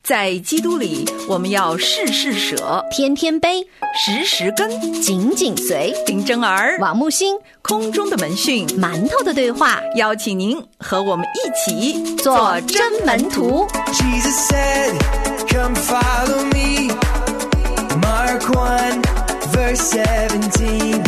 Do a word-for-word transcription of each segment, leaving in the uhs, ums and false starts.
在基督里，我们要事事舍， 天天悲， 时时跟， 紧紧随。 林真儿、 王木星， 空中的门讯， 馒头的对话， 邀请您和我们一起做真门徒。 Jesus said, come follow me. Mark one, verse seventeen.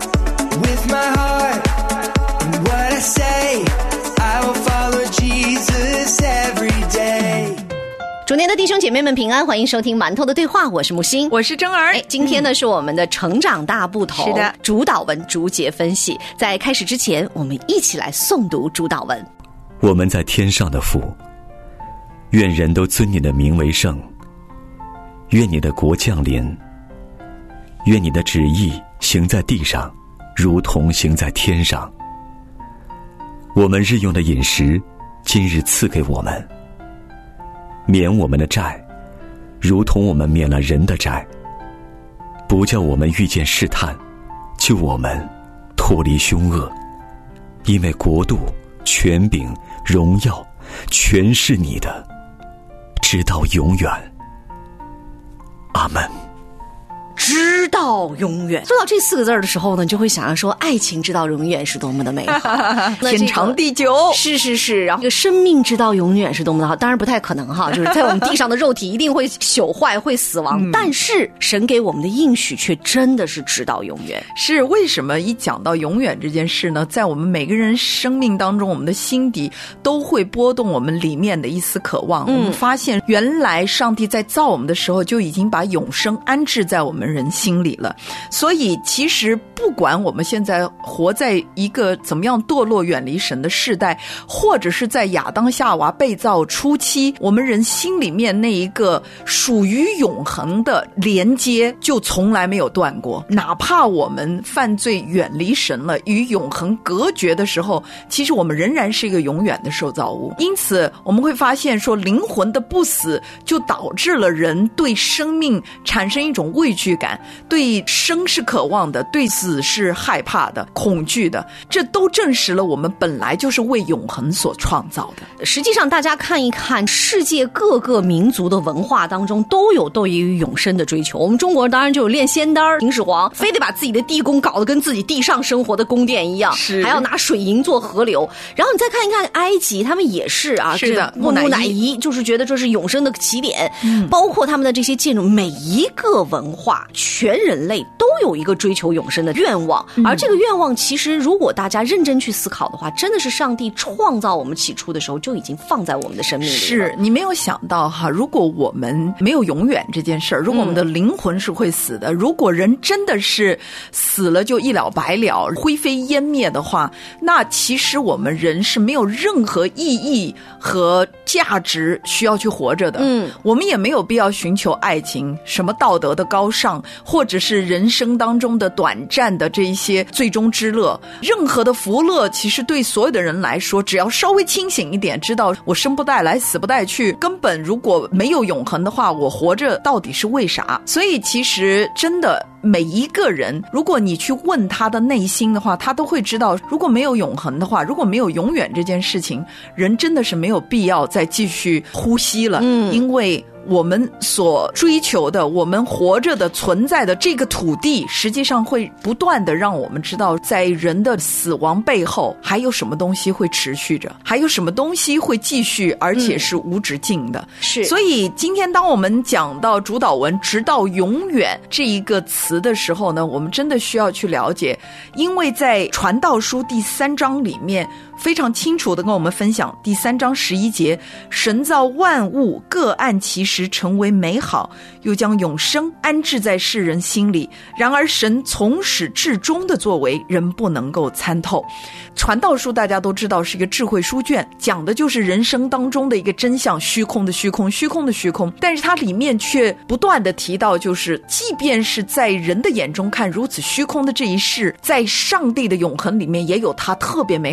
With my heart and what I say, I will follow Jesus every day. 主内的弟兄姐妹们平安，欢迎收听馒头的对话，我是木星， 我是真儿。 哎，今天呢、嗯、是我们的成长大不同， 是的， 主导文逐节分析。在开始之前，我们一起来诵读主导文。 我们在天上的父，愿人都尊你的名为圣，愿你的国降临，愿你的旨意行在地上，如同行在天上。我们日用的饮食，今日赐给我们，免我们的债，如同我们免了人的债，不叫我们遇见试探，救我们脱离凶恶。因为国度、权柄、荣耀，全是你的，直到永远。阿们。 直到永远。说到这四个字的时候呢，你就会想要说，爱情直到永远是多么的美好， 天长地久。 是是是，然后这个生命直到永远是多么的好。当然不太可能哈，就是在我们地上的肉体一定会朽坏，会死亡、嗯、但是神给我们的应许却真的是直到永远。 是为什么一讲到永远这件事呢，在我们每个人生命当中，我们的心底都会波动我们里面的一丝渴望、嗯、我们发现原来上帝在造我们的时候就已经把永生安置在我们人心里了。所以其实不管我们现在活在一个怎么样堕落远离神的世代，或者是在亚当夏娃被造初期，我们人心里面那一个属于永恒的连接就从来没有断过。哪怕我们犯罪远离神了，与永恒隔绝的时候，其实我们仍然是一个永远的受造物。因此我们会发现说，灵魂的不死就导致了人对生命产生一种畏惧感，对生是渴望的，对死是害怕的、恐惧的。这都证实了我们本来就是为永恒所创造的。 实际上大家看一看世界各个民族的文化当中都有对于永生的追求。我们中国人当然就有炼仙丹，秦始皇非得把自己的地宫搞得跟自己地上生活的宫殿一样，还要拿水银做河流。然后你再看一看埃及，他们也是啊， 是的， 木乃伊就是觉得这是永生的起点、嗯、包括他们的这些建筑，每一个文化全人类都有一个追求永生的愿望、嗯、而这个愿望其实如果大家认真去思考的话，真的是上帝创造我们起初的时候就已经放在我们的生命里了。 是你没有想到哈，如果我们没有永远这件事儿，如果我们的灵魂是会死的、嗯、如果人真的是死了就一了百了，灰飞烟灭的话，那其实我们人是没有任何意义和价值需要去活着的。嗯，我们也没有必要寻求爱情，什么道德的高尚，或者是人生当中的短暂的这一些最终之乐。任何的福乐其实对所有的人来说，只要稍微清醒一点，知道我生不带来死不带去，根本如果没有永恒的话，我活着到底是为啥？所以其实真的每一个人，如果你去问他的内心的话，他都会知道，如果没有永恒的话，如果没有永远这件事情，人真的是没有必要再继续呼吸了。嗯，因为我们所追求的，我们活着的存在的这个土地，实际上会不断的让我们知道，在人的死亡背后还有什么东西会持续着，还有什么东西会继续，而且是无止境的、嗯、是。所以今天当我们讲到主导文直到永远这一个词的时候呢，我们真的需要去了解，因为在传道书第三章里面非常清楚的跟我们分享，第三章十一节，神造万物各按其时成为美好，又将永生安置在世人心里。然而神从始至终的作为，人不能够参透。传道书大家都知道是一个智慧书卷，讲的就是人生当中的一个真相，虚空的虚空，虚空的虚空。但是它里面却不断的提到，就是即便是在人的眼中看如此虚空的这一世，在上帝的永恒里面也有它特别美好的意思。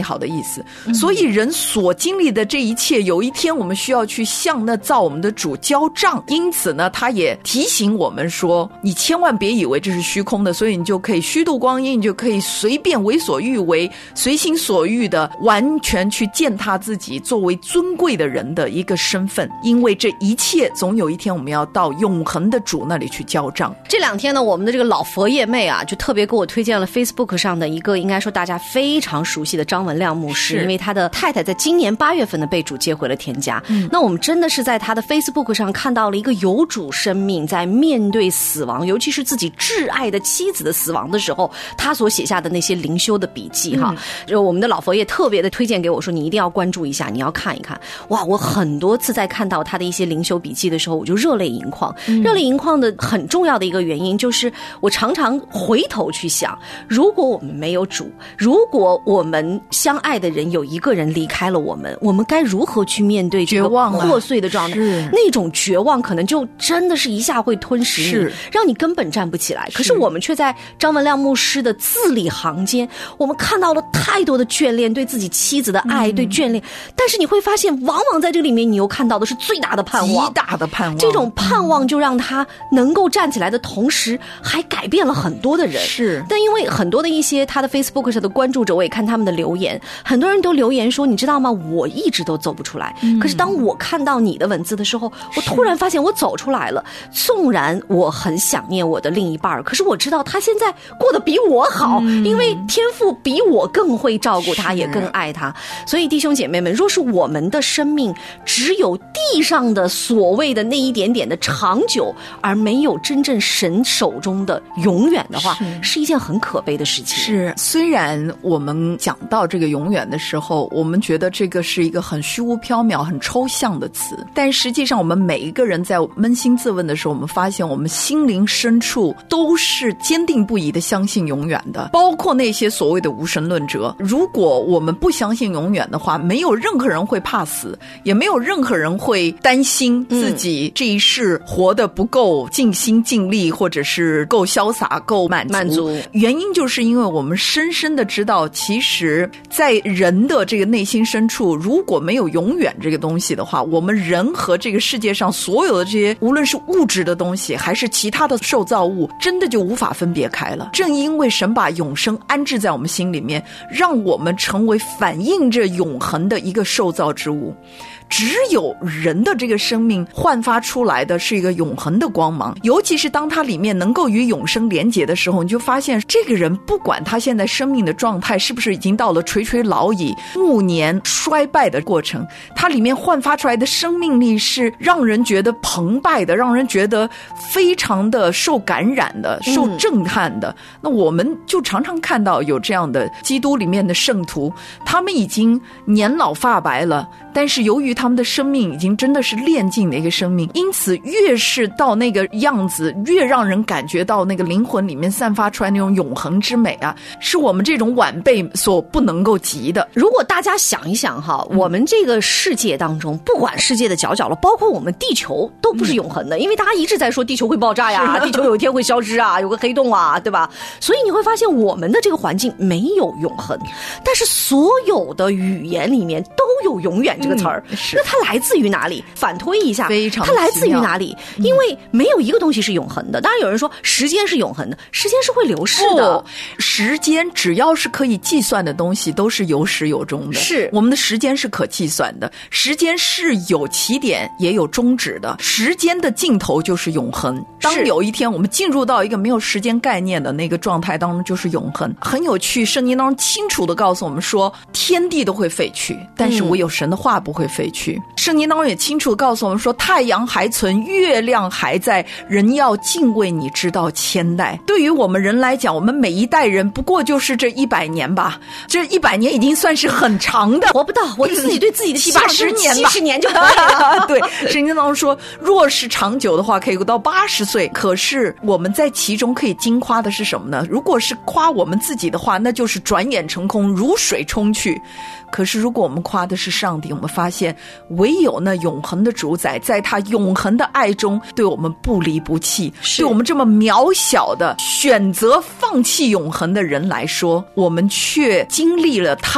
思。所以人所经历的这一切，有一天我们需要去向那造我们的主交账。因此呢，他也提醒我们说，你千万别以为这是虚空的，所以你就可以虚度光阴，你就可以随便为所欲为，随心所欲的完全去践踏自己作为尊贵的人的一个身份。因为这一切总有一天我们要到永恒的主那里去交账。 这两天呢，我们的这个老佛爷妹啊，就特别给我推荐了 Facebook 上的一个应该说大家非常熟悉的张文亮牧师，因为他的太太在今年八月份的被主接回了天家、嗯、那我们真的是在他的 Facebook 上看到了一个有主生命在面对死亡，尤其是自己挚爱的妻子的死亡的时候，他所写下的那些灵修的笔记哈、嗯，就我们的老佛爷特别的推荐给我说，你一定要关注一下，你要看一看。哇，我很多次在看到他的一些灵修笔记的时候，我就热泪盈眶、嗯、热泪盈眶的很重要的一个原因就是我常常回头去想，如果我们没有主，如果我们相爱的人有一个人离开了我们，我们该如何去面对这个破碎的状态？那种绝望可能就真的是一下会吞噬你，让你根本站不起来。可是我们却在张文亮牧师的字里行间，我们看到了太多的眷恋，对自己妻子的爱、嗯、对眷恋。但是你会发现，往往在这里面你又看到的是最大的盼望， 极大的盼望。 这种盼望就让他能够站起来的同时，还改变了很多的人。 是， 但因为很多的一些他的 Facebook 上的关注者，我也看他们的留言，很多人都留言说，你知道吗，我一直都走不出来、嗯、可是当我看到你的文字的时候，我突然发现我走出来了。纵然我很想念我的另一半，可是我知道他现在过得比我好、嗯、因为天父比我更会照顾他，也更爱他。所以弟兄姐妹们，若是我们的生命只有地上的所谓的那一点点的长久，而没有真正神手中的永远的话， 是, 是一件很可悲的事情。 是，虽然我们讲到这个永远的时候，我们觉得这个是一个很虚无缥缈很抽象的词，但实际上我们每一个人在扪心自问的时候，我们发现我们心灵深处都是坚定不移的相信永远的。包括那些所谓的无神论者，如果我们不相信永远的话，没有任何人会怕死，也没有任何人会担心自己这一世活得不够尽心尽力，或者是够潇洒够满足。 满足原因就是因为我们深深的知道，其实在人的这个内心深处，如果没有永远这个东西的话，我们人和这个世界上所有的这些无论是物质的东西还是其他的受造物，真的就无法分别开了。正因为神把永生安置在我们心里面，让我们成为反映着永恒的一个受造之物。只有人的这个生命焕发出来的是一个永恒的光芒，尤其是当它里面能够与永生连结的时候，你就发现这个人不管他现在生命的状态是不是已经到了垂垂老矣暮年衰败的过程，它里面焕发出来的生命力是让人觉得澎湃的，让人觉得非常的受感染的，受震撼的、嗯、那我们就常常看到有这样的基督里面的圣徒，他们已经年老发白了，但是由于他们的生命已经真的是炼尽的一个生命，因此越是到那个样子，越让人感觉到那个灵魂里面散发出来那种永恒之美啊，是我们这种晚辈所不能够及的。 如果大家想一想哈，我们这个世界当中，不管世界的角角落，包括我们地球都不是永恒的、嗯、因为大家一直在说地球会爆炸呀，地球有一天会消失啊，有个黑洞啊，对吧？所以你会发现我们的这个环境没有永恒，但是所有的语言里面都有永远这个词儿、嗯、那它来自于哪里？反推一下， 非常它来自于哪里？因为没有一个东西是永恒的。当然有人说时间是永恒的，时间是会流逝的、 哦、时间只要是可以计算的东西都是有始有终的。 是， 我们的时间是可计算的，时间是有起点也有终止的，时间的尽头就是永恒。当有一天我们进入到一个没有时间概念的那个状态当中，就是永恒。很有趣，圣经当中清楚地告诉我们说，天地都会废去，但是唯有神的话不会废去。嗯、圣经当中也清楚地告诉我们说，太阳还存，月亮还在，人要敬畏你直到千代。对于我们人来讲，我们每一代人不过就是这一百年吧，这一百年已经算是很长的， 活不到，我自己对自己的七八十年吧， 七十年就可以了。 对，圣经当中说，若是长久的话，可以到八十岁。可是我们在其中可以惊夸的是什么呢？如果是夸我们自己的话，那就是转眼成空，如水冲去。可是如果我们夸的是上帝，我们发现唯有那永恒的主宰，在他永恒的爱中对我们不离不弃，对我们这么渺小的选择放弃永恒的人来说，我们却经历了他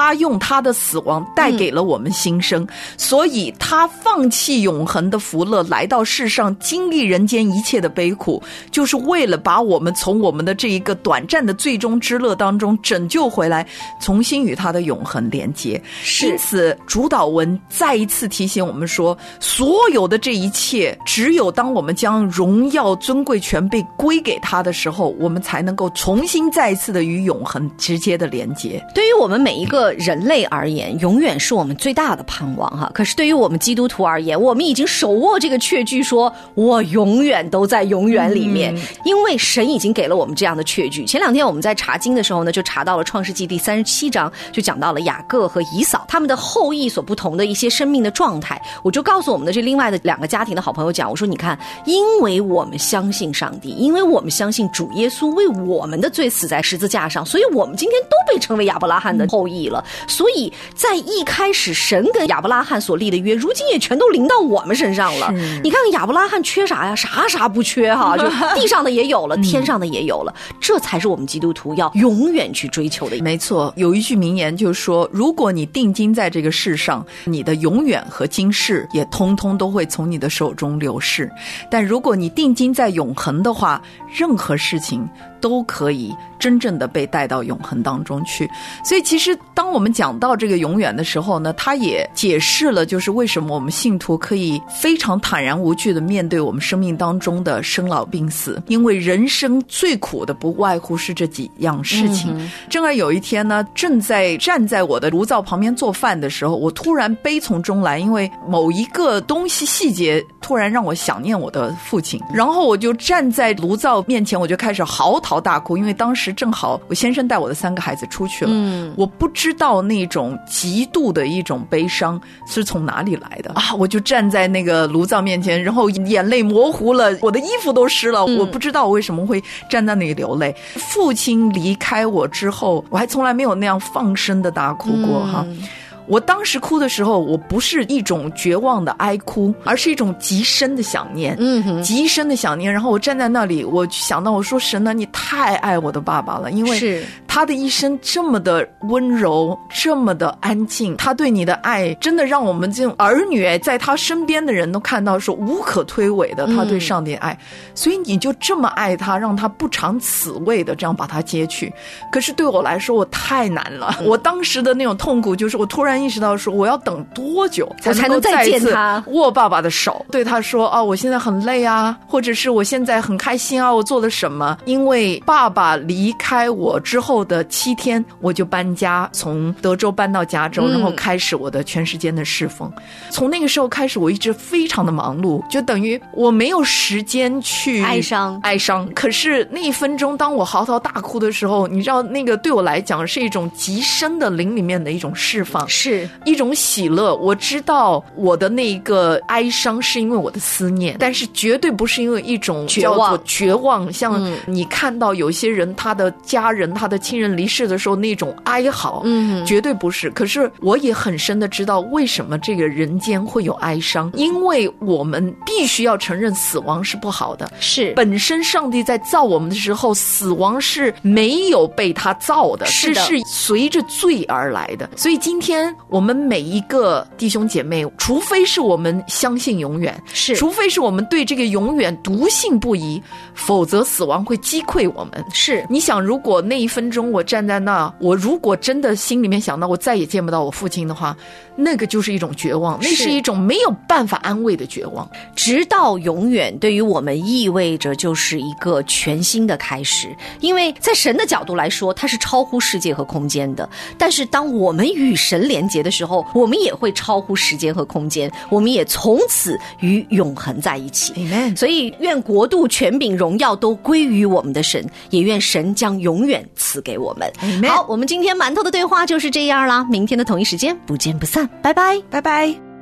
他用他的死亡带给了我们新生，嗯、所以他放弃永恒的福乐，来到世上经历人间一切的悲苦，就是为了把我们从我们的这一个短暂的最终之乐当中拯救回来，重新与他的永恒连接。因此主祷文再一次提醒我们说，所有的这一切只有当我们将荣耀尊贵全备归给他的时候，我们才能够重新再一次的与永恒直接的连接。 对于我们每一个人类而言，永远是我们最大的盼望哈。可是对于我们基督徒而言，我们已经手握这个确据，说我永远都在永远里面、嗯、因为神已经给了我们这样的确据。前两天我们在查经的时候呢，就查到了创世纪第三十七章，就讲到了雅各和以扫他们的后裔所不同的一些生命的状态。我就告诉我们的这另外的两个家庭的好朋友讲，我说你看，因为我们相信上帝，因为我们相信主耶稣为我们的罪死在十字架上，所以我们今天都被称为亚伯拉罕的后裔了。所以在一开始神跟亚伯拉罕所立的约，如今也全都临到我们身上了。你看亚伯拉罕缺啥呀？啥啥不缺哈，就地上的也有了，天上的也有了，这才是我们基督徒要永远去追求的。 没错，有一句名言就是说，如果你定睛在这个世上，你的永远和今世也通通都会从你的手中流逝，但如果你定睛在永恒的话，任何事情都可以真正的被带到永恒当中去。所以其实当我们讲到这个永远的时候呢，他也解释了就是为什么我们信徒可以非常坦然无惧的面对我们生命当中的生老病死，因为人生最苦的不外乎是这几样事情、嗯、正而有一天呢，正在站在我的炉灶旁边做饭的时候，我突然悲从中来，因为某一个东西细节突然让我想念我的父亲，然后我就站在炉灶面前，我就开始嚎啕大哭，因为当时正好我先生带我的三个孩子出去了、嗯、我不知道那种极度的一种悲伤是从哪里来的啊！我就站在那个炉灶面前，然后眼泪模糊了，我的衣服都湿了、嗯、我不知道我为什么会站在那里流泪。父亲离开我之后，我还从来没有那样放声的大哭过、嗯、哈。我当时哭的时候，我不是一种绝望的哀哭，而是一种极深的想念，嗯哼，极深的想念。然后我站在那里，我想到我说神啊，你太爱我的爸爸了，因为他的一生这么的温柔，这么的安静，他对你的爱真的让我们这种儿女在他身边的人都看到说无可推诿的他对上帝的爱、嗯、所以你就这么爱他，让他不尝此味的这样把他接去。可是对我来说我太难了、嗯、我当时的那种痛苦就是我突然意识到说我要等多久才能够再一次握爸爸的手，对他说啊，我现在很累啊，或者是我现在很开心啊，我做了什么。因为爸爸离开我之后的七天我就搬家，从德州搬到加州、嗯、然后开始我的全时间的侍奉。从那个时候开始我一直非常的忙碌，就等于我没有时间去哀伤哀伤。可是那一分钟当我嚎啕大哭的时候，你知道那个对我来讲是一种极深的灵里面的一种释放， 是一种喜乐。我知道我的那个哀伤是因为我的思念，但是绝对不是因为一种叫做绝望，像你看到有些人他的家人他的亲人离世的时候那种哀嚎，嗯，绝对不是。可是我也很深的知道为什么这个人间会有哀伤，因为我们必须要承认死亡是不好的，是本身上帝在造我们的时候，死亡是没有被他造的，是是随着罪而来的。所以今天我们每一个弟兄姐妹，除非是我们相信永远，是除非是我们对这个永远笃信不疑，否则死亡会击溃我们。是你想，如果那一分钟我站在那，我如果真的心里面想到我再也见不到我父亲的话，那个就是一种绝望，那是一种没有办法安慰的绝望。 直到永远对于我们意味着就是一个全新的开始，因为在神的角度来说，它是超乎世界和空间的。但是当我们与神连结的时候，我们也会超乎时间和空间，我们也从此与永恒在一起。 Amen。 所以愿国度权柄荣耀都归于我们的神，也愿神将永远赐给我们。 Amen。 好，我们今天馒头的对话就是这样啦，明天的同一时间不见不散，拜拜拜拜。